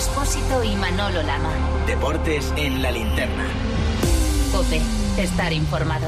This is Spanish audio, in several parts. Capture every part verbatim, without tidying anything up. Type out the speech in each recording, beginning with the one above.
Expósito y Manolo Lama. Deportes en la linterna. COPE. Estar informado.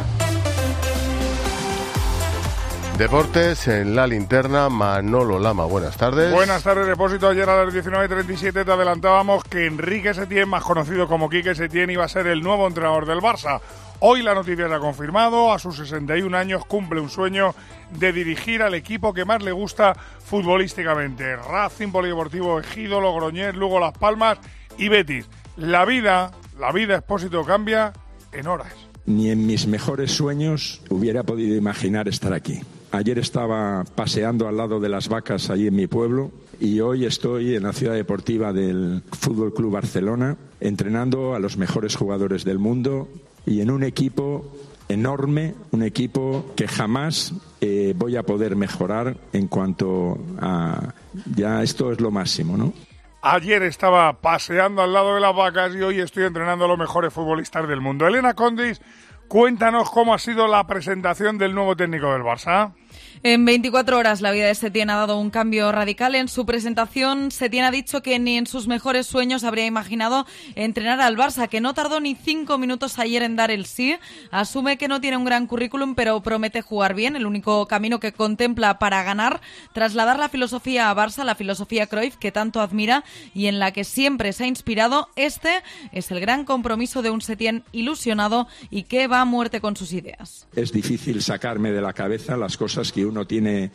Deportes en la linterna, Manolo Lama. Buenas tardes. Buenas tardes, Depósito. Ayer a las diecinueve treinta y siete te adelantábamos que Enrique Setién, más conocido como Quique Setién, iba a ser el nuevo entrenador del Barça. Hoy la noticia se ha confirmado. A sus sesenta y un años cumple un sueño de dirigir al equipo que más le gusta futbolísticamente. Racing, Polideportivo Ejido, Logroñés, Lugo, Las Palmas y Betis. La vida, la vida, Expósito, cambia en horas. Ni en mis mejores sueños hubiera podido imaginar estar aquí. Ayer estaba paseando al lado de las vacas allí en mi pueblo y hoy estoy en la ciudad deportiva del Fútbol Club Barcelona entrenando a los mejores jugadores del mundo y en un equipo enorme, un equipo que jamás eh, voy a poder mejorar en cuanto a... Ya esto es lo máximo, ¿no? Ayer estaba paseando al lado de las vacas y hoy estoy entrenando a los mejores futbolistas del mundo. Elena Condis, cuéntanos cómo ha sido la presentación del nuevo técnico del Barça. En veinticuatro horas la vida de Setién ha dado un cambio radical. En su presentación, Setién ha dicho que ni en sus mejores sueños habría imaginado entrenar al Barça, que no tardó ni cinco minutos ayer en dar el sí. Asume que no tiene un gran currículum, pero promete jugar bien. El único camino que contempla para ganar, trasladar la filosofía a Barça, la filosofía Cruyff, que tanto admira y en la que siempre se ha inspirado. Este es el gran compromiso de un Setién ilusionado y que va a muerte con sus ideas. Es difícil sacarme de la cabeza las cosas que uno tiene,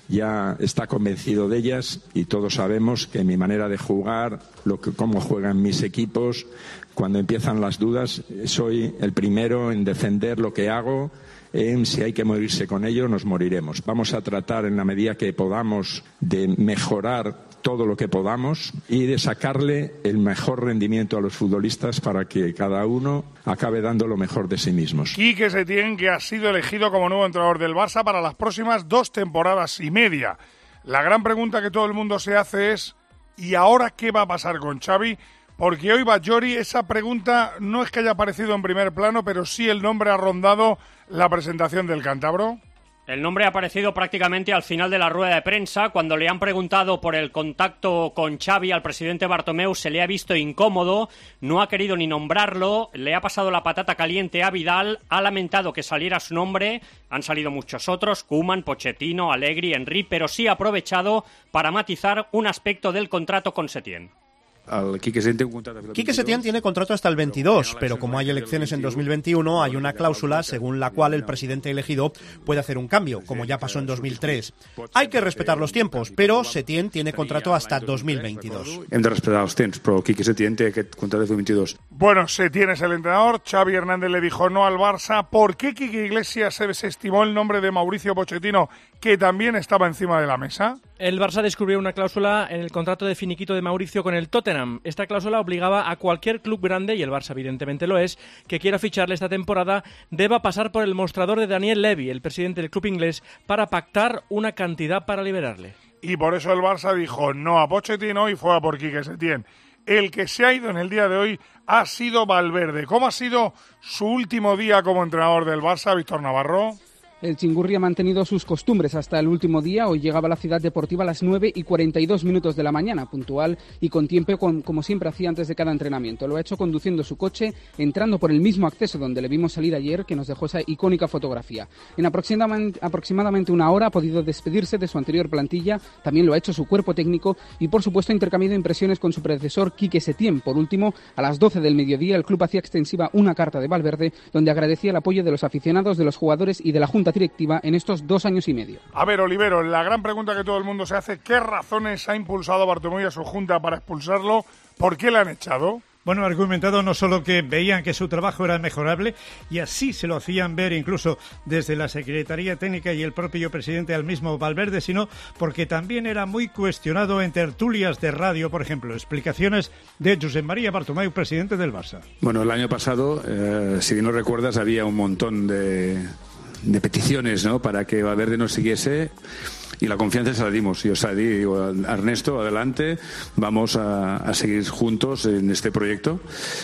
ya está convencido de ellas y todos sabemos que mi manera de jugar, lo que, cómo juegan mis equipos, cuando empiezan las dudas, soy el primero en defender lo que hago. En si hay que morirse con ello, nos moriremos. Vamos a tratar en la medida que podamos de mejorar todo lo que podamos y de sacarle el mejor rendimiento a los futbolistas para que cada uno acabe dando lo mejor de sí mismos. Quique Setién, que ha sido elegido como nuevo entrenador del Barça para las próximas dos temporadas y media. La gran pregunta que todo el mundo se hace es ¿y ahora qué va a pasar con Xavi? Porque hoy Batllori, esa pregunta no es que haya aparecido en primer plano, pero sí el nombre ha rondado la presentación del cántabro. El nombre ha aparecido prácticamente al final de la rueda de prensa. Cuando le han preguntado por el contacto con Xavi al presidente Bartomeu, se le ha visto incómodo, no ha querido ni nombrarlo, le ha pasado la patata caliente a Vidal, ha lamentado que saliera su nombre, han salido muchos otros, Koeman, Pochettino, Allegri, Henry, pero sí ha aprovechado para matizar un aspecto del contrato con Setién. Quique Setién tiene contrato hasta el veintidós, pero como hay elecciones en dos mil veintiuno, hay una cláusula según la cual el presidente elegido puede hacer un cambio, como ya pasó en dos mil tres. Hay que respetar los tiempos, pero Setién tiene contrato hasta dos mil veintidós. Hem de respetar els temps, però Quique Setién té aquest contrato de dos mil veintidós. Bueno, Setién es el entrenador, Xavi Hernández le dijo no al Barça. ¿Por qué Quique Iglesias se desestimó el nombre de Mauricio Pochettino, que también estaba encima de la mesa? El Barça descubrió una cláusula en el contrato de finiquito de Mauricio con el Tottenham. Esta cláusula obligaba a cualquier club grande, y el Barça evidentemente lo es, que quiera ficharle esta temporada, deba pasar por el mostrador de Daniel Levy, el presidente del club inglés, para pactar una cantidad para liberarle. Y por eso el Barça dijo no a Pochettino y fue a por Quique Setién. El que se ha ido en el día de hoy ha sido Valverde. ¿Cómo ha sido su último día como entrenador del Barça, Víctor Navarro? El Chingurri ha mantenido sus costumbres hasta el último día. Hoy llegaba a la ciudad deportiva a las nueve y cuarenta y dos minutos de la mañana, puntual y con tiempo con, como siempre hacía antes de cada entrenamiento. Lo ha hecho conduciendo su coche, entrando por el mismo acceso donde le vimos salir ayer, que nos dejó esa icónica fotografía. En aproximadamente, aproximadamente una hora ha podido despedirse de su anterior plantilla, también lo ha hecho su cuerpo técnico y por supuesto ha intercambiado impresiones con su predecesor Quique Setién. Por último, a las doce del mediodía el club hacía extensiva una carta de Valverde donde agradecía el apoyo de los aficionados, de los jugadores y de la Junta directiva en estos dos años y medio. A ver, Olivero, la gran pregunta que todo el mundo se hace, ¿qué razones ha impulsado a Bartomeu y a su Junta para expulsarlo? ¿Por qué le han echado? Bueno, ha argumentado no solo que veían que su trabajo era mejorable, y así se lo hacían ver incluso desde la Secretaría Técnica y el propio presidente al mismo Valverde, sino porque también era muy cuestionado en tertulias de radio, por ejemplo, explicaciones de Josep María Bartomeu, presidente del Barça. Bueno, el año pasado, eh, si no recuerdas, había un montón de... de peticiones, ¿no?, para que Valverde nos siguiese, y la confianza se la dimos. Yo os digo a Ernesto, adelante, vamos a, a seguir juntos en este proyecto.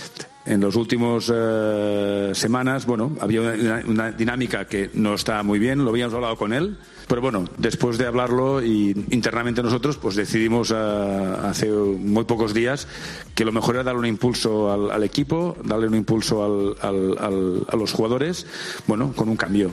En las últimas eh, semanas, bueno, había una, una dinámica que no está muy bien, lo habíamos hablado con él, pero bueno, después de hablarlo y internamente nosotros, pues decidimos uh, hace muy pocos días que lo mejor era darle un impulso al, al equipo, darle un impulso al, al, al, a los jugadores, bueno, con un cambio.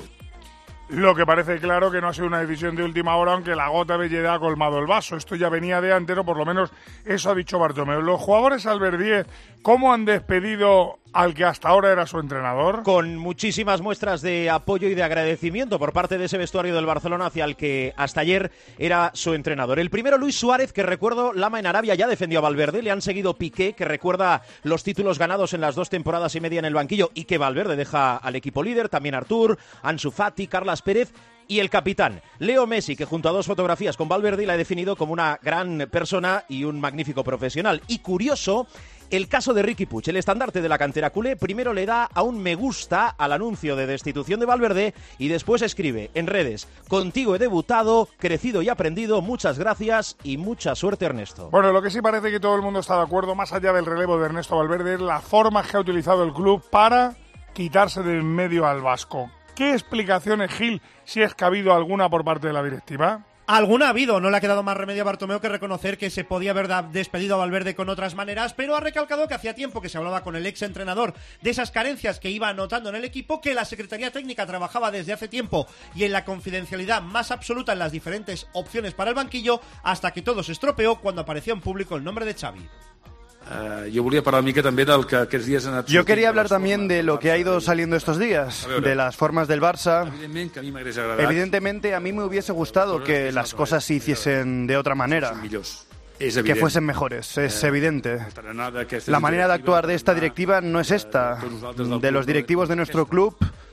Lo que parece claro que no ha sido una decisión de última hora, aunque la gota belleda ha colmado el vaso. Esto ya venía de antes, o por lo menos eso ha dicho Bartomeu. Los jugadores Albert, ¿cómo han despedido al que hasta ahora era su entrenador? Con muchísimas muestras de apoyo y de agradecimiento por parte de ese vestuario del Barcelona hacia el que hasta ayer era su entrenador. El primero, Luis Suárez, que recuerdo, Lama en Arabia ya defendió a Valverde. Le han seguido Piqué, que recuerda los títulos ganados en las dos temporadas y media en el banquillo y que Valverde deja al equipo líder. También Artur, Ansu Fati, Carlas Pérez y el capitán, Leo Messi, que junto a dos fotografías con Valverde la ha definido como una gran persona y un magnífico profesional. Y curioso, el caso de Riqui Puig, el estandarte de la cantera culé, primero le da a un me gusta al anuncio de destitución de Valverde y después escribe en redes: contigo he debutado, crecido y aprendido, muchas gracias y mucha suerte, Ernesto. Bueno, lo que sí parece que todo el mundo está de acuerdo, más allá del relevo de Ernesto Valverde, es la forma que ha utilizado el club para quitarse de en medio al vasco. ¿Qué explicaciones, Gil, si es que ha habido alguna por parte de la directiva? Alguna ha habido, no le ha quedado más remedio a Bartomeu que reconocer que se podía haber despedido a Valverde con otras maneras, pero ha recalcado que hacía tiempo que se hablaba con el ex entrenador de esas carencias que iba notando en el equipo, que la Secretaría Técnica trabajaba desde hace tiempo y en la confidencialidad más absoluta en las diferentes opciones para el banquillo, hasta que todo se estropeó cuando apareció en público el nombre de Xavi. Uh, yo volia parlar una mica també del que aquests dies han anat Yo quería hablar también de lo que ha ido saliendo estos días, de las formas del Barça. Evidentemente a mí me hubiese gustado que las cosas se hiciesen de otra manera, que fuesen mejores, es evidente. La manera de actuar de esta directiva no es esta, de los directivos de nuestro club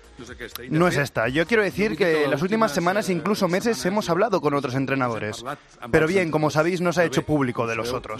no es esta. Yo quiero decir que en las últimas semanas, incluso meses, hemos hablado con otros entrenadores. Pero bien, como sabéis, no se ha hecho público de los otros.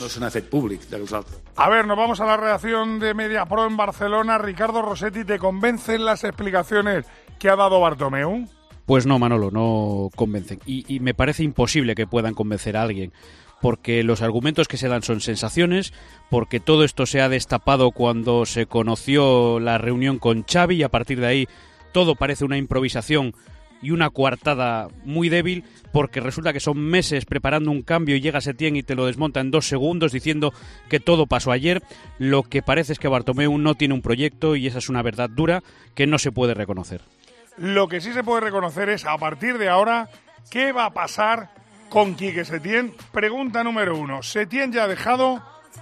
A ver, nos vamos a la reacción de MediaPro en Barcelona. Ricardo Rossetti, ¿te convencen las explicaciones que ha dado Bartomeu? Pues no, Manolo, no convencen. Y, y me parece imposible que puedan convencer a alguien, porque los argumentos que se dan son sensaciones, porque todo esto se ha destapado cuando se conoció la reunión con Xavi y a partir de ahí todo parece una improvisación y una coartada muy débil, porque resulta que son meses preparando un cambio y llega Setién y te lo desmonta en dos segundos diciendo que todo pasó ayer. Lo que parece es que Bartomeu no tiene un proyecto y esa es una verdad dura que no se puede reconocer. Lo que sí se puede reconocer es, a partir de ahora, ¿qué va a pasar con Quique Setién? Pregunta número uno. Setién ya ha dejado,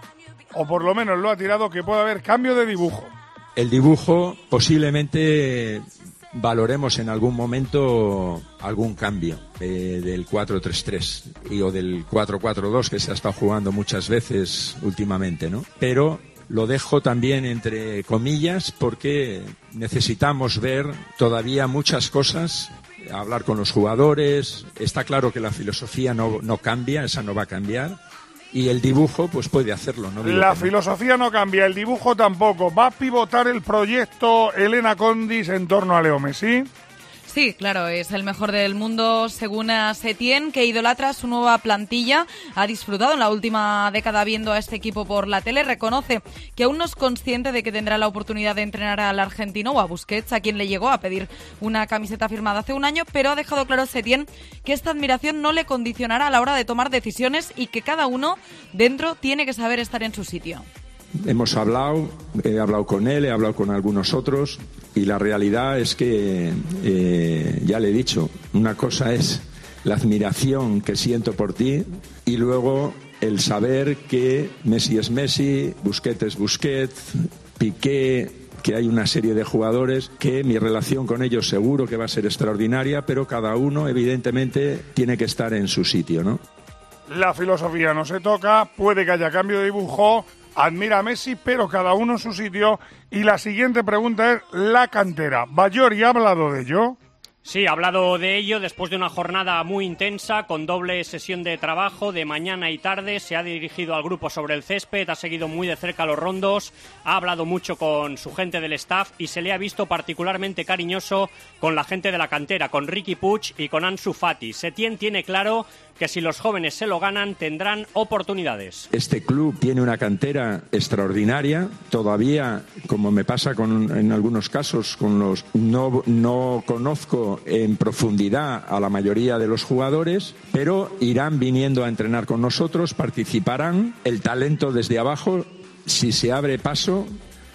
o por lo menos lo ha tirado, que puede haber cambio de dibujo. El dibujo posiblemente valoremos en algún momento algún cambio eh, del cuatro tres tres y o del cuatro cuatro dos que se ha estado jugando muchas veces últimamente, ¿no? Pero lo dejo también entre comillas porque necesitamos ver todavía muchas cosas, hablar con los jugadores. Está claro que la filosofía no, no cambia, esa no va a cambiar. Y el dibujo, pues puede hacerlo, ¿no? Digo la que filosofía no. no cambia, el dibujo tampoco. ¿Va a pivotar el proyecto Elena Condis en torno a Leo Messi? Sí, claro, es el mejor del mundo según Setién, que idolatra su nueva plantilla. Ha disfrutado en la última década viendo a este equipo por la tele. Reconoce que aún no es consciente de que tendrá la oportunidad de entrenar al argentino o a Busquets, a quien le llegó a pedir una camiseta firmada hace un año, pero ha dejado claro Setién que esta admiración no le condicionará a la hora de tomar decisiones y que cada uno dentro tiene que saber estar en su sitio. Hemos hablado, he hablado con él, he hablado con algunos otros y la realidad es que, eh, ya le he dicho, una cosa es la admiración que siento por ti y luego el saber que Messi es Messi, Busquets es Busquets, Piqué, que hay una serie de jugadores que mi relación con ellos seguro que va a ser extraordinaria, pero cada uno evidentemente tiene que estar en su sitio, ¿no? La filosofía no se toca, puede que haya cambio de dibujo. Admira a Messi, pero cada uno en su sitio. Y la siguiente pregunta es la cantera. ¿Bayori ha hablado de ello? Sí, ha hablado de ello después de una jornada muy intensa, con doble sesión de trabajo de mañana y tarde. Se ha dirigido al grupo sobre el césped, ha seguido muy de cerca los rondos, ha hablado mucho con su gente del staff y se le ha visto particularmente cariñoso con la gente de la cantera, con Riqui Puig y con Ansu Fati. Setién tiene claro que si los jóvenes se lo ganan tendrán oportunidades. Este club tiene una cantera extraordinaria, todavía, como me pasa con, en algunos casos, con los no, no conozco en profundidad a la mayoría de los jugadores, pero irán viniendo a entrenar con nosotros, participarán, el talento desde abajo, si se abre paso,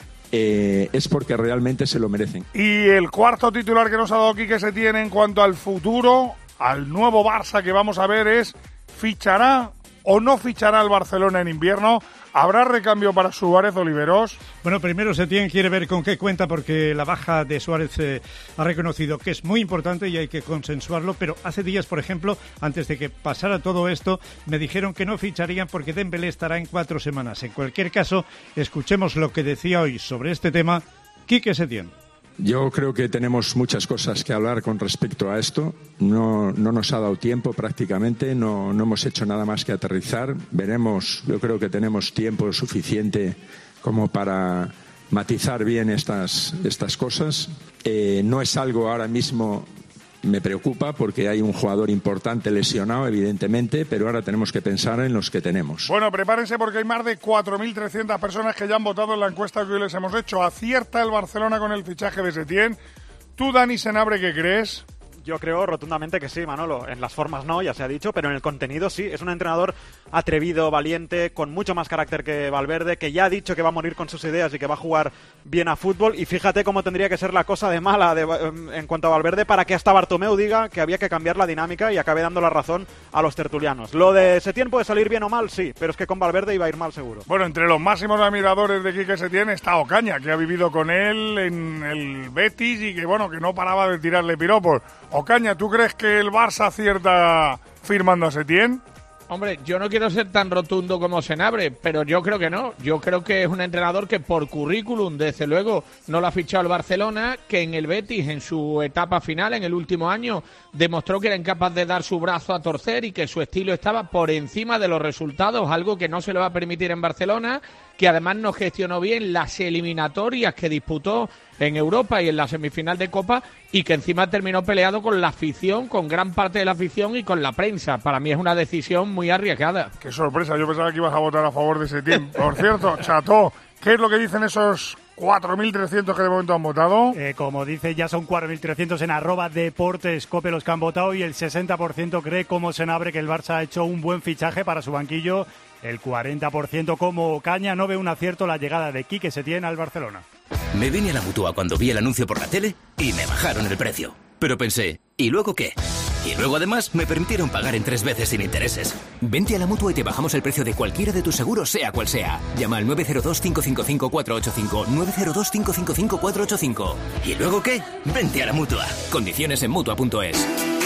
Eh, es porque realmente se lo merecen. Y el cuarto titular que nos ha dado Quique Setién en cuanto al futuro, al nuevo Barça que vamos a ver es: ¿fichará o no fichará el Barcelona en invierno? ¿Habrá recambio para Suárez, Oliveros? Bueno, primero Setién quiere ver con qué cuenta, porque la baja de Suárez eh, ha reconocido que es muy importante y hay que consensuarlo, pero hace días, por ejemplo, antes de que pasara todo esto, me dijeron que no ficharían porque Dembélé estará en cuatro semanas. En cualquier caso, escuchemos lo que decía hoy sobre este tema Quique Setién. Yo creo que tenemos muchas cosas que hablar con respecto a esto. No, no nos ha dado tiempo prácticamente, no, no hemos hecho nada más que aterrizar. Veremos, yo creo que tenemos tiempo suficiente como para matizar bien estas, estas cosas. Eh, no es algo ahora mismo, me preocupa, porque hay un jugador importante lesionado, evidentemente, pero ahora tenemos que pensar en los que tenemos. Bueno, prepárense porque hay más de cuatro mil trescientas personas que ya han votado en la encuesta que hoy les hemos hecho. ¿Acierta el Barcelona con el fichaje de Setién? ¿Tú, Dani Senabre, qué crees? Yo creo rotundamente que sí, Manolo. En las formas no, ya se ha dicho, pero en el contenido sí. Es un entrenador atrevido, valiente, con mucho más carácter que Valverde, que ya ha dicho que va a morir con sus ideas y que va a jugar bien a fútbol. Y fíjate cómo tendría que ser la cosa de mala de, en cuanto a Valverde para que hasta Bartomeu diga que había que cambiar la dinámica y acabe dando la razón a los tertulianos. Lo de Setién puede salir bien o mal, sí, pero es que con Valverde iba a ir mal seguro. Bueno, entre los máximos admiradores de Quique Setién está Ocaña, que ha vivido con él en el Betis y que, bueno, que no paraba de tirarle piropos. Ocaña, ¿tú crees que el Barça acierta firmando a Setién? Hombre, yo no quiero ser tan rotundo como Senabre, pero yo creo que no. Yo creo que es un entrenador que por currículum, desde luego, no lo ha fichado el Barcelona, que en el Betis, en su etapa final, en el último año, demostró que era incapaz de dar su brazo a torcer y que su estilo estaba por encima de los resultados, algo que no se le va a permitir en Barcelona, que además no gestionó bien las eliminatorias que disputó en Europa y en la semifinal de Copa, y que encima terminó peleado con la afición, con gran parte de la afición y con la prensa. Para mí es una decisión muy arriesgada. Qué sorpresa, yo pensaba que ibas a votar a favor de Setién. Por cierto, Chato, ¿qué es lo que dicen esos cuatro mil trescientos que de momento han votado? Eh, como dice, ya son cuatro mil trescientos en arroba deportes cope los que han votado, y el sesenta por ciento cree, como Senabre, que el Barça ha hecho un buen fichaje para su banquillo. El cuarenta por ciento como Ocaña no ve un acierto la llegada de Quique Setién al Barcelona. Me vine a la Mutua cuando vi el anuncio por la tele y me bajaron el precio. Pero pensé, ¿y luego qué? Y luego además me permitieron pagar en tres veces sin intereses. Vente a la Mutua y te bajamos el precio de cualquiera de tus seguros, sea cual sea. Llama al nueve cero dos, cinco cinco cinco, cuatro ocho cinco, nueve cero dos, cinco cinco cinco, cuatro ocho cinco. ¿Y luego qué? Vente a la Mutua. Condiciones en Mutua punto es.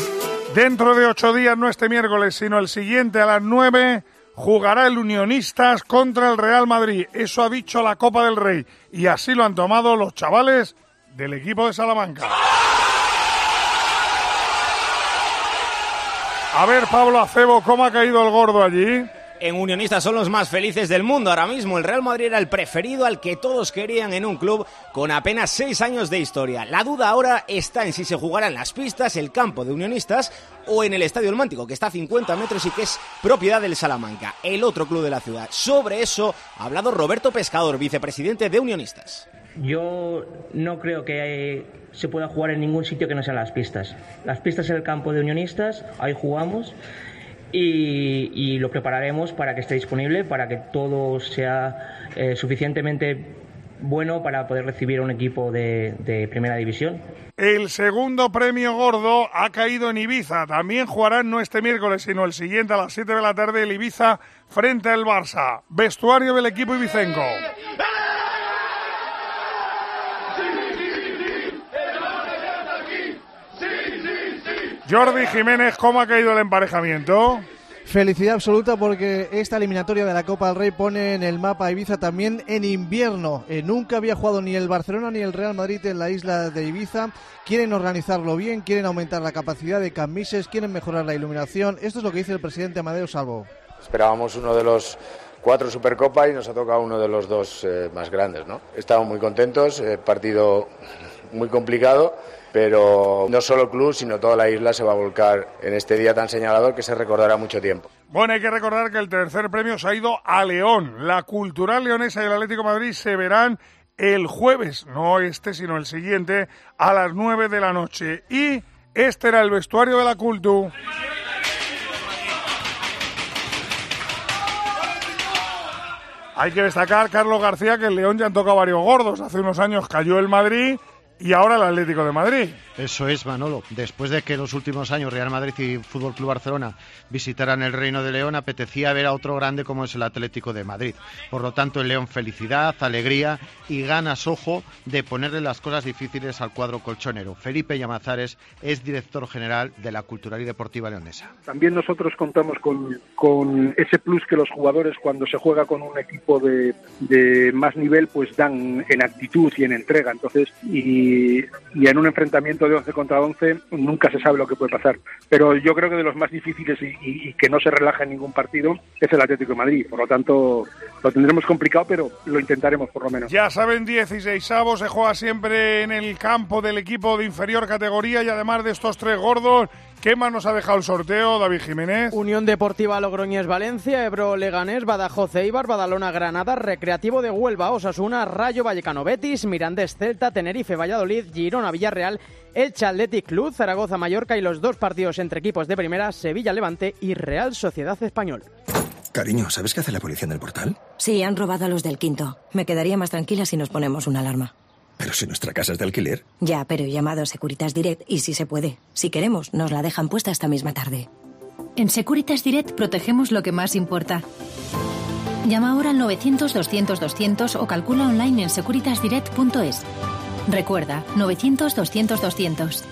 Dentro de ocho días, no este miércoles, sino el siguiente a las nueve... jugará el Unionistas contra el Real Madrid. Eso ha dicho la Copa del Rey. Y así lo han tomado los chavales del equipo de Salamanca. A ver, Pablo Acebo, ¿cómo ha caído el gordo allí? En Unionistas son los más felices del mundo ahora mismo. El Real Madrid era el preferido, al que todos querían en un club con apenas seis años de historia. La duda ahora está en si se jugará en las pistas, el campo de Unionistas, o en el Estadio El Mántico, que está a cincuenta metros y que es propiedad del Salamanca, el otro club de la ciudad. Sobre eso ha hablado Roberto Pescador, vicepresidente de Unionistas. Yo no creo que se pueda jugar en ningún sitio que no sean las pistas. Las pistas en el campo de Unionistas, ahí jugamos. Y, y lo prepararemos para que esté disponible, para que todo sea eh, suficientemente bueno para poder recibir a un equipo de, de primera división. El segundo premio gordo ha caído en Ibiza. También jugarán no este miércoles, sino el siguiente a las siete de la tarde el Ibiza frente al Barça. Vestuario del equipo ibicenco. Jordi Jiménez, ¿cómo ha caído el emparejamiento? Felicidad absoluta, porque esta eliminatoria de la Copa del Rey pone en el mapa a Ibiza también en invierno. Eh, nunca había jugado ni el Barcelona ni el Real Madrid en la isla de Ibiza. Quieren organizarlo bien, quieren aumentar la capacidad de camises, quieren mejorar la iluminación. Esto es lo que dice el presidente Amadeo Salvo. Esperábamos uno de los cuatro Supercopa y nos ha tocado uno de los dos eh, más grandes, ¿no? Estamos muy contentos, eh, partido muy complicado, pero no solo el club, sino toda la isla se va a volcar en este día tan señalador que se recordará mucho tiempo. Bueno, hay que recordar que el tercer premio se ha ido a León. La Cultural Leonesa y el Atlético de Madrid se verán el jueves, no este, sino el siguiente, a las nueve de la noche. Y este era el vestuario de la Cultu. Hay que destacar, Carlos García, que el León ya han tocado varios gordos. Hace unos años cayó el Madrid y ahora el Atlético de Madrid. Eso es, Manolo. Después de que en los últimos años Real Madrid y Fútbol Club Barcelona visitaran el Reino de León, apetecía ver a otro grande como es el Atlético de Madrid. Por lo tanto, el León, felicidad, alegría y ganas, ojo, de ponerle las cosas difíciles al cuadro colchonero. Felipe Llamazares es director general de la Cultural y Deportiva Leonesa. También nosotros contamos con, con ese plus que los jugadores, cuando se juega con un equipo de, de más nivel, pues dan en actitud y en entrega. Entonces, y, y en un enfrentamiento de once contra once nunca se sabe lo que puede pasar, pero yo creo que de los más difíciles y, y, y que no se relaja en ningún partido es el Atlético de Madrid. Por lo tanto, lo tendremos complicado, pero lo intentaremos por lo menos. Ya saben, dieciseisavos, se juega siempre en el campo del equipo de inferior categoría y además de estos tres gordos, ¿qué más nos ha dejado el sorteo, David Jiménez? Unión Deportiva Logroñés Valencia, Ebro Leganés, Badajoz Eibar, Badalona Granada, Recreativo de Huelva, Osasuna, Rayo Vallecano Betis, Mirandés Celta, Tenerife Valladolid, Girona Villarreal, Elche Athletic Club, Zaragoza Mallorca y los dos partidos entre equipos de primera, Sevilla Levante y Real Sociedad Español. Cariño, ¿sabes qué hace la policía en el portal? Sí, han robado a los del quinto. Me quedaría más tranquila si nos ponemos una alarma. Pero si nuestra casa es de alquiler. Ya, pero he llamado a Securitas Direct y si se puede. Si queremos, nos la dejan puesta esta misma tarde. En Securitas Direct protegemos lo que más importa. Llama ahora al novecientos doscientos doscientos o calcula online en securitas direct punto es. Recuerda, novecientos doscientos doscientos.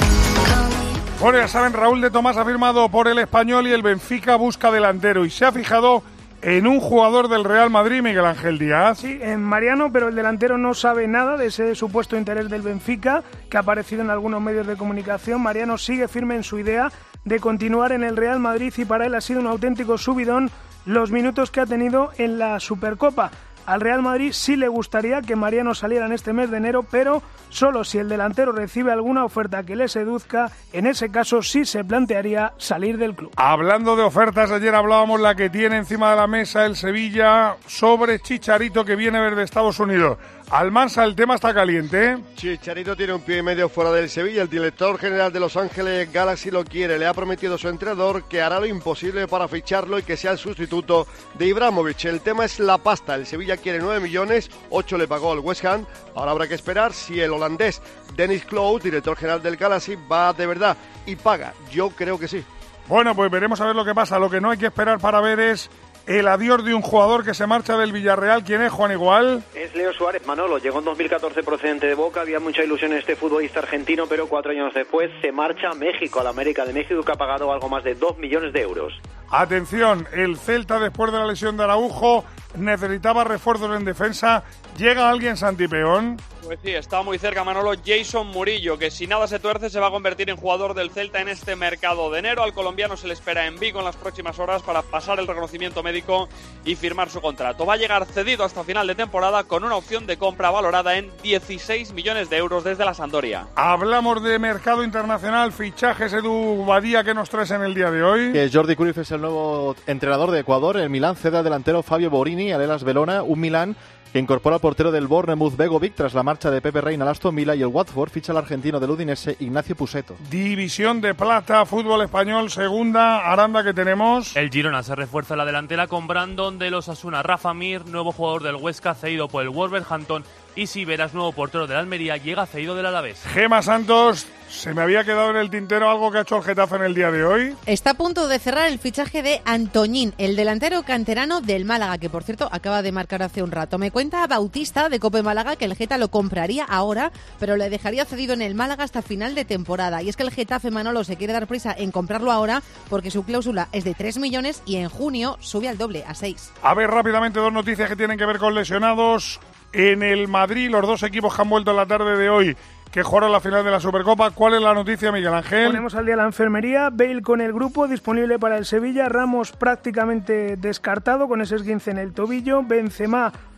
Bueno, ya saben, Raúl de Tomás ha firmado por el Español y el Benfica busca delantero y se ha fijado en un jugador del Real Madrid, Miguel Ángel Díaz. Sí, en Mariano, pero el delantero no sabe nada de ese supuesto interés del Benfica, que ha aparecido en algunos medios de comunicación. Mariano sigue firme en su idea de continuar en el Real Madrid y para él ha sido un auténtico subidón los minutos que ha tenido en la Supercopa. Al Real Madrid sí le gustaría que Mariano saliera en este mes de enero, pero solo si el delantero recibe alguna oferta que le seduzca. En ese caso sí se plantearía salir del club. Hablando de ofertas, ayer hablábamos la que tiene encima de la mesa el Sevilla sobre Chicharito, que viene desde Estados Unidos. Almansa, el tema está caliente, ¿eh? Chicharito tiene un pie y medio fuera del Sevilla. El director general de Los Ángeles Galaxy lo quiere. Le ha prometido a su entrenador que hará lo imposible para ficharlo y que sea el sustituto de Ibrahimovic. El tema es la pasta. El Sevilla quiere nueve millones, ocho le pagó el West Ham. Ahora habrá que esperar si el holandés Dennis Clough, director general del Galaxy, va de verdad y paga. Yo creo que sí. Bueno, pues veremos a ver lo que pasa. Lo que no hay que esperar para ver es el adiós de un jugador que se marcha del Villarreal. ¿Quién es, Juan Igual? Es Leo Suárez, Manolo. Llegó en dos mil catorce procedente de Boca. Había mucha ilusión en este futbolista argentino, pero cuatro años después se marcha a México, a la América de México, que ha pagado algo más de dos millones de euros. Atención, el Celta, después de la lesión de Araujo, necesitaba refuerzos en defensa. ¿Llega alguien, Santi Peón? Pues sí, está muy cerca, Manolo, Jason Murillo, que si nada se tuerce se va a convertir en jugador del Celta en este mercado de enero. Al colombiano se le espera en Vigo en las próximas horas para pasar el reconocimiento médico y firmar su contrato. Va a llegar cedido hasta final de temporada con una opción de compra valorada en dieciséis millones de euros desde la Sampdoria. Hablamos de mercado internacional, fichajes, Edu Badía, ¿qué nos traes en el día de hoy? Que Jordi Cruyff es el nuevo entrenador de Ecuador. El Milán cede al delantero Fabio Borini al Hellas Verona, un Milán que incorpora al portero del Bournemouth Begovic tras la marcha de Pepe Reina al Aston Villa, y el Watford ficha al argentino del Udinese Ignacio Pusetto. División de plata, fútbol español, segunda. Aranda, que tenemos. El Girona se refuerza la delantera con Brandon de los Osasuna, Rafa Mir, nuevo jugador del Huesca, cedido por el Wolverhampton, y Siveras, nuevo portero del Almería, llega cedido del Alavés. Gema Santos, se me había quedado en el tintero algo que ha hecho el Getafe en el día de hoy. Está a punto de cerrar el fichaje de Antoñín, el delantero canterano del Málaga, que por cierto acaba de marcar hace un rato. Me cuenta Bautista de Cope Málaga que el Geta lo compraría ahora, pero le dejaría cedido en el Málaga hasta final de temporada. Y es que el Getafe, Manolo, se quiere dar prisa en comprarlo ahora porque su cláusula es de tres millones y en junio sube al doble, a seis. A ver, rápidamente, dos noticias que tienen que ver con lesionados. En el Madrid, los dos equipos que han vuelto en la tarde de hoy, que jugaron la final de la Supercopa. ¿Cuál es la noticia, Miguel Ángel? Ponemos al día la enfermería. Bale con el grupo, disponible para el Sevilla. Ramos prácticamente descartado con ese esguince en el tobillo. Benzema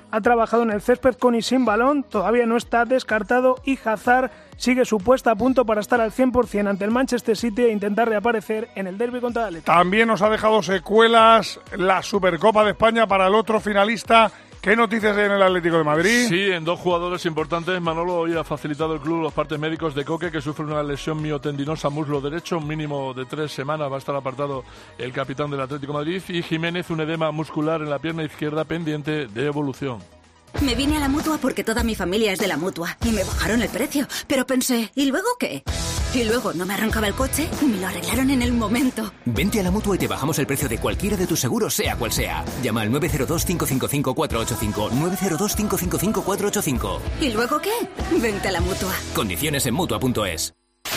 ha trabajado en el césped con y sin balón, todavía no está descartado y Hazard sigue su puesta a punto para estar al cien por ciento ante el Manchester City e intentar reaparecer en el derbi contra el Atlético. También nos ha dejado secuelas la Supercopa de España para el otro finalista. ¿Qué noticias hay en el Atlético de Madrid? Sí, en dos jugadores importantes. Manolo, hoy ha facilitado el club los partes médicos de Coque, que sufre una lesión miotendinosa muslo derecho, un mínimo de tres semanas. Va a estar apartado el capitán del Atlético de Madrid. Y Jiménez, un edema muscular en la pierna izquierda pendiente de evolución. Me vine a la Mutua porque toda mi familia es de la Mutua y me bajaron el precio. Pero pensé, ¿y luego qué? Y luego no me arrancaba el coche y me lo arreglaron en el momento. Vente a la Mutua y te bajamos el precio de cualquiera de tus seguros, sea cual sea. Llama al nueve cero dos, cinco cinco cinco, cuatro ocho cinco, nueve cero dos, cinco cinco cinco, cuatro ocho cinco. ¿Y luego qué? Vente a la Mutua. Condiciones en Mutua punto es.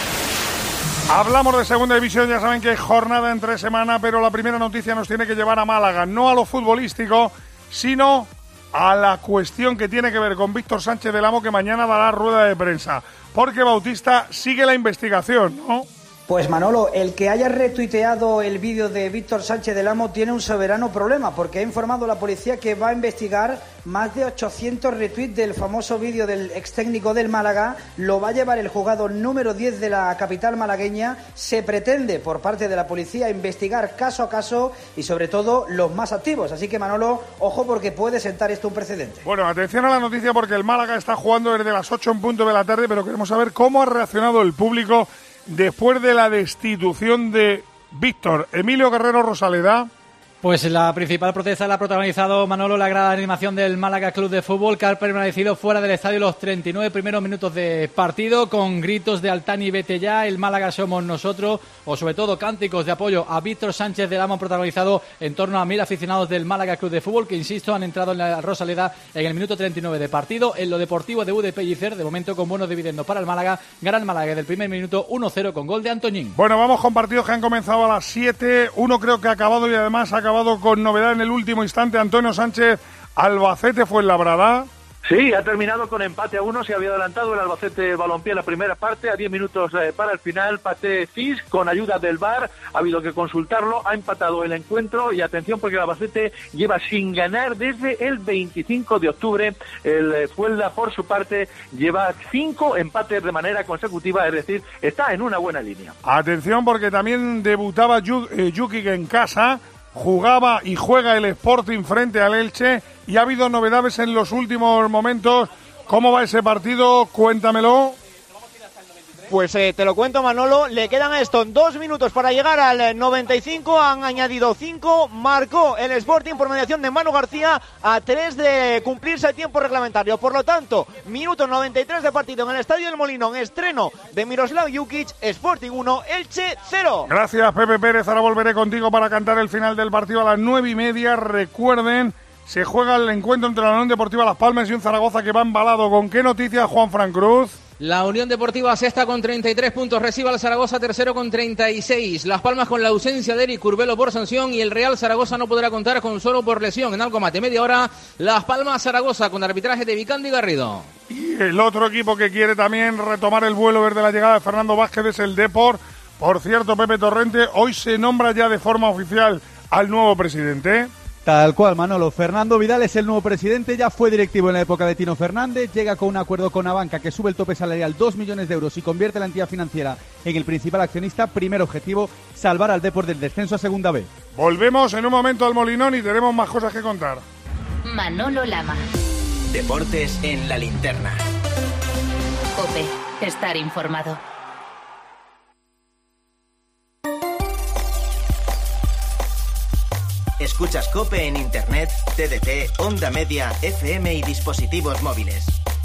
Hablamos de segunda división, ya saben que hay jornada entre semana, pero la primera noticia nos tiene que llevar a Málaga, no a lo futbolístico, sino a la cuestión que tiene que ver con Víctor Sánchez del Amo, que mañana dará rueda de prensa, porque Bautista sigue la investigación, ¿no? Pues Manolo, el que haya retuiteado el vídeo de Víctor Sánchez del Amo tiene un soberano problema, porque ha informado a la policía que va a investigar más de ochocientos retweets del famoso vídeo del ex técnico del Málaga. Lo va a llevar el juzgado número diez de la capital malagueña. Se pretende por parte de la policía investigar caso a caso y sobre todo los más activos. Así que Manolo, ojo, porque puede sentar esto un precedente. Bueno, atención a la noticia, porque el Málaga está jugando desde las ocho en punto de la tarde, pero queremos saber cómo ha reaccionado el público después de la destitución de Víctor. Emilio Guerrero Rosaleda. Pues la principal protesta la ha protagonizado Manolo, la grada de animación del Málaga Club de Fútbol, que ha permanecido fuera del estadio los treinta y nueve primeros minutos de partido, con gritos de Altani vete ya, el Málaga somos nosotros, o sobre todo cánticos de apoyo a Víctor Sánchez del Amo. Han protagonizado en torno a mil aficionados del Málaga Club de Fútbol, que insisto, han entrado en la Rosaleda en el minuto treinta y nueve de partido. En lo deportivo, debut de Pellicer, de momento con buenos dividendos para el Málaga. Gran Málaga del primer minuto, uno cero con gol de Antoñín. Bueno, vamos con partidos que han comenzado a las siete, uno creo que ha acabado y además ha acabado con novedad en el último instante. Antonio Sánchez, Albacete Fuenlabrada. Sí, ha terminado con empate a uno. Se había adelantado el Albacete Balompié en la primera parte, a diez minutos eh, para el final. Paté Cis, con ayuda del V A R, ha habido que consultarlo, ha empatado el encuentro. Y atención, porque el Albacete lleva sin ganar desde el veinticinco de octubre. El eh, Fuenla, por su parte, lleva cinco empates de manera consecutiva, es decir, está en una buena línea. Atención, porque también debutaba Jukic en casa. Jugaba y juega el Sporting frente al Elche y ha habido novedades en los últimos momentos. ¿Cómo va ese partido? Cuéntamelo. Pues eh, te lo cuento, Manolo, le quedan a esto dos minutos para llegar al noventa y cinco, han añadido cinco, marcó el Sporting por mediación de Manu García a tres de cumplirse el tiempo reglamentario. Por lo tanto, minuto noventa y tres de partido en el Estadio del Molinón, estreno de Miroslav Jukic, Sporting uno, Elche cero. Gracias, Pepe Pérez, ahora volveré contigo para cantar el final del partido a las nueve y media. Recuerden, se juega el encuentro entre la Unión Deportiva Las Palmas y un Zaragoza que va embalado. ¿Con qué noticias, Juan Fran Cruz? La Unión Deportiva sexta con treinta y tres puntos, recibe al Zaragoza tercero con treinta y seis. Las Palmas con la ausencia de Eric Curbelo por sanción y el Real Zaragoza no podrá contar con solo por lesión. En algo más de media hora, Las Palmas Zaragoza con arbitraje de Vicandi Garrido. Y el otro equipo que quiere también retomar el vuelo desde la llegada de Fernando Vázquez es el Depor. Por cierto, Pepe Torrente, hoy se nombra ya de forma oficial al nuevo presidente. Tal cual, Manolo. Fernando Vidal es el nuevo presidente, ya fue directivo en la época de Tino Fernández, llega con un acuerdo con Abanca que sube el tope salarial dos millones de euros y convierte la entidad financiera en el principal accionista. Primer objetivo, salvar al Depor del descenso a Segunda B. Volvemos en un momento al Molinón y tenemos más cosas que contar. Manolo Lama. Deportes en la linterna. COPE, estar informado. Escuchas COPE en Internet, T D T, Onda Media, F M y dispositivos móviles.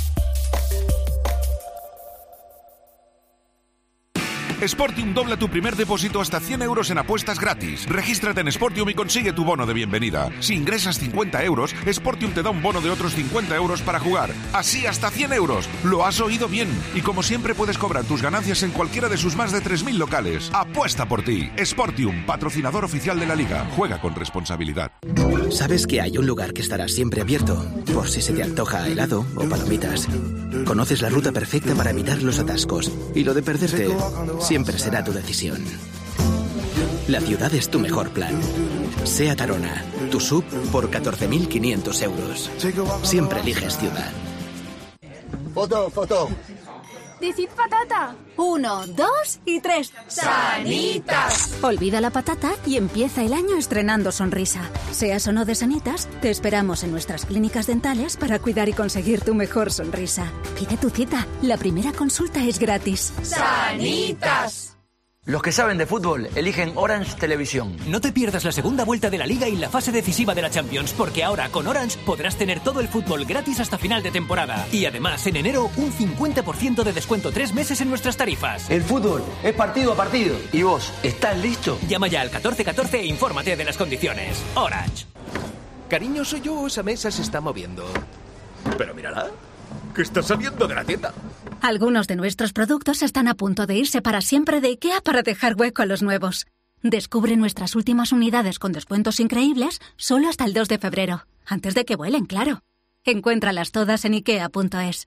Sportium dobla tu primer depósito hasta cien euros en apuestas gratis. Regístrate en Sportium y consigue tu bono de bienvenida. Si ingresas cincuenta euros, Sportium te da un bono de otros cincuenta euros para jugar. Así hasta cien euros. Lo has oído bien. Y como siempre puedes cobrar tus ganancias en cualquiera de sus más de tres mil locales. Apuesta por ti. Sportium, patrocinador oficial de la Liga. Juega con responsabilidad. ¿Sabes que hay un lugar que estará siempre abierto? Por si se te antoja helado o palomitas. Conoces la ruta perfecta para evitar los atascos. Y lo de perderte siempre será tu decisión. La ciudad es tu mejor plan. SEAT Arona, tu sub por catorce mil quinientos euros. Siempre eliges ciudad. Foto, foto. Decid patata. Uno, dos y tres. ¡Sanitas! Olvida la patata y empieza el año estrenando sonrisa. Seas o no de Sanitas, te esperamos en nuestras clínicas dentales para cuidar y conseguir tu mejor sonrisa. Pide tu cita. La primera consulta es gratis. ¡Sanitas! Los que saben de fútbol eligen Orange Televisión. No te pierdas la segunda vuelta de la Liga y la fase decisiva de la Champions, porque ahora con Orange podrás tener todo el fútbol gratis hasta final de temporada. Y además, en enero, un cincuenta por ciento de descuento tres meses en nuestras tarifas. El fútbol es partido a partido. ¿Y vos, estás listo? Llama ya al catorce catorce e infórmate de las condiciones. Orange. Cariño, soy yo, esa mesa se está moviendo. Pero mírala, que está saliendo de la tienda. Algunos de nuestros productos están a punto de irse para siempre de IKEA para dejar hueco a los nuevos. Descubre nuestras últimas unidades con descuentos increíbles solo hasta el dos de febrero. Antes de que vuelen, claro. Encuéntralas todas en ikea punto es.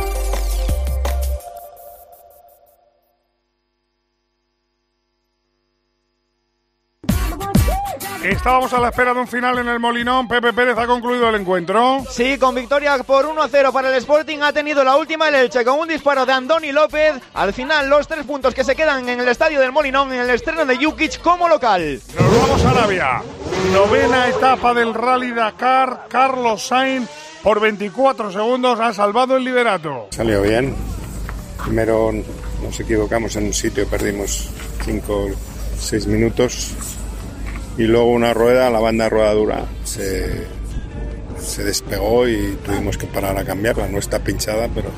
Estábamos a la espera de un final en el Molinón. Pepe Pérez, ha concluido el encuentro. Sí, con victoria por uno a cero para el Sporting. Ha tenido la última el Elche con un disparo de Andoni López. Al final, los tres puntos que se quedan en el estadio del Molinón en el estreno de Jukic como local. Nos vamos a Arabia. Novena etapa del Rally Dakar. Carlos Sainz, por veinticuatro segundos, ha salvado el liderato. Salió bien. Primero nos equivocamos en un sitio, perdimos cinco o seis minutos. Y luego una rueda, la banda rodadura, se, se despegó y tuvimos que parar a cambiarla. No está pinchada, pero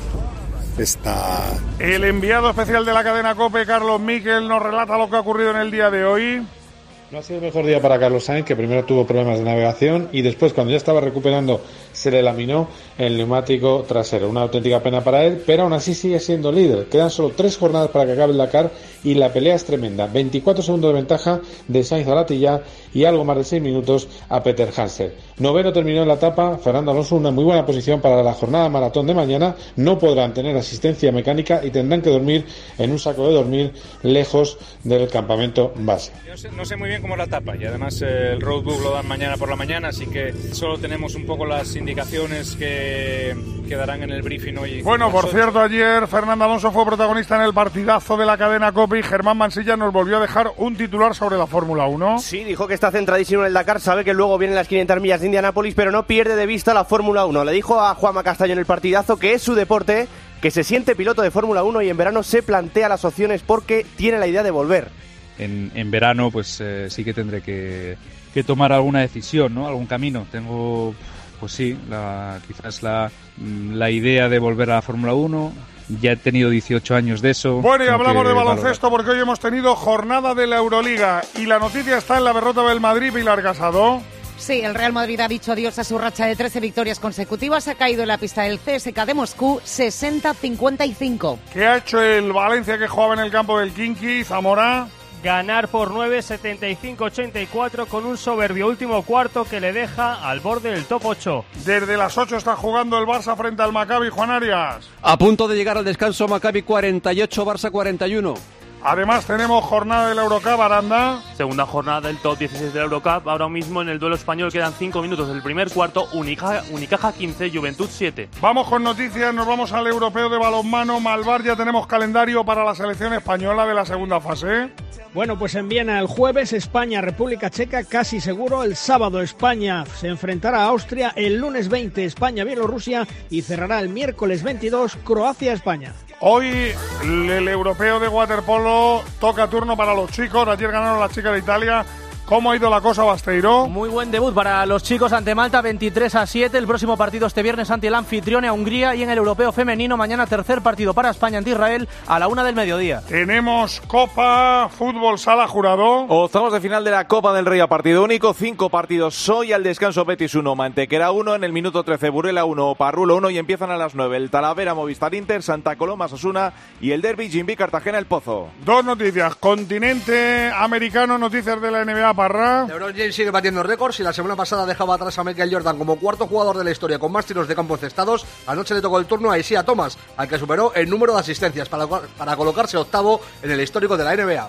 está... El enviado especial de la cadena COPE, Carlos Miquel, nos relata lo que ha ocurrido en el día de hoy. No ha sido el mejor día para Carlos Sainz, que primero tuvo problemas de navegación y después, cuando ya estaba recuperando, se le laminó el neumático trasero. Una auténtica pena para él, pero aún así sigue siendo líder. Quedan solo tres jornadas para que acabe el Dakar y la pelea es tremenda. veinticuatro segundos de ventaja de Sainz a Latilla y algo más de seis minutos a Peter Hansel. Noveno terminó en la etapa Fernando Alonso, una muy buena posición para la jornada maratón de mañana. No podrán tener asistencia mecánica y tendrán que dormir en un saco de dormir lejos del campamento base. Yo sé, no sé muy bien cómo es la etapa y además eh, el roadbook lo dan mañana por la mañana, así que solo tenemos un poco las indicaciones que, que darán en el briefing hoy. Bueno, por cierto, ayer Fernando Alonso fue protagonista en el partidazo de la cadena COPE y Germán Mansilla nos volvió a dejar un titular sobre la Fórmula uno. Sí, dijo que está centradísimo en el Dakar, sabe que luego vienen las quinientas millas de Indianápolis, pero no pierde de vista la Fórmula uno. Le dijo a Juanma Castaño en el partidazo que es su deporte, que se siente piloto de Fórmula uno y en verano se plantea las opciones porque tiene la idea de volver. En, en verano pues eh, sí que tendré que, que tomar alguna decisión, ¿no? Algún camino. Tengo, pues sí, la, quizás la, la idea de volver a la Fórmula uno. Ya he tenido dieciocho años de eso. Bueno, y hablamos de baloncesto porque hoy hemos tenido jornada de la Euroliga y la noticia está en la derrota del Madrid. Pilar Casado. Sí, el Real Madrid ha dicho adiós a su racha de trece victorias consecutivas. Ha caído en la pista del C S K de Moscú, sesenta a cincuenta y cinco. ¿Qué ha hecho el Valencia que jugaba en el campo del Kinky, Zamora? Ganar por nueve, setenta y cinco a ochenta y cuatro con un soberbio último cuarto que le deja al borde del top ocho. Desde las ocho está jugando el Barça frente al Maccabi, Juan Arias. A punto de llegar al descanso, Maccabi cuarenta y ocho, Barça cuarenta y uno. Además tenemos jornada del Eurocup, Aranda. Segunda jornada del top dieciséis del Eurocup. Ahora mismo en el duelo español quedan cinco minutos del primer cuarto. Unicaja, Unicaja quince, Juventud siete. Vamos con noticias, nos vamos al europeo de balonmano. Malvar, ya tenemos calendario para la selección española de la segunda fase. Bueno, pues en Viena el jueves, España, República Checa, casi seguro. El sábado España se enfrentará a Austria. El lunes veinte España, Bielorrusia. Y cerrará el miércoles veintidós Croacia, España. Hoy el europeo de waterpolo toca turno para los chicos. Ayer ganaron las chicas de Italia. ¿Cómo ha ido la cosa, Basteiro? Muy buen debut para los chicos ante Malta, veintitrés a siete. El próximo partido este viernes ante el anfitrión a Hungría. Y en el europeo femenino mañana tercer partido para España ante Israel a la una del mediodía. Tenemos Copa, fútbol, sala, jurado. Octavos de final de la Copa del Rey a partido único. Cinco partidos hoy al descanso. Betis uno, Mantequera uno. En el minuto trece Burela uno, Parrulo uno. Y empiezan a las nueve el Talavera, Movistar Inter, Santa Coloma, Osasuna. Y el Derby, Jimby, Cartagena, El Pozo. Dos noticias. Continente americano, noticias de la N B A. Parra. LeBron James sigue batiendo récords y la semana pasada dejaba atrás a Michael Jordan como cuarto jugador de la historia con más tiros de campo encestados. Anoche le tocó el turno a Isaiah Thomas, al que superó el número de asistencias para, para colocarse octavo en el histórico de la N B A.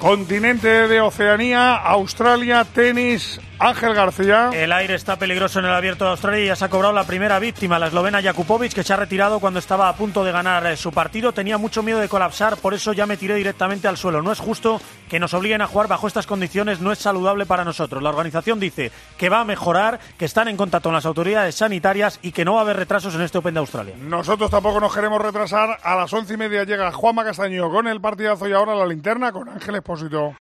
Continente de Oceanía, Australia, tenis, Ángel García. El aire está peligroso en el Abierto de Australia y ya se ha cobrado la primera víctima, la eslovena Jakupovic, que se ha retirado cuando estaba a punto de ganar su partido. Tenía mucho miedo de colapsar, por eso ya me tiré directamente al suelo. No es justo que nos obliguen a jugar bajo estas condiciones, no es saludable para nosotros. La organización dice que va a mejorar, que están en contacto con las autoridades sanitarias y que no va a haber retrasos en este Open de Australia. Nosotros tampoco nos queremos retrasar. A las once y media llega Juanma Castaño con el partidazo y ahora la linterna con Ángel Expósito.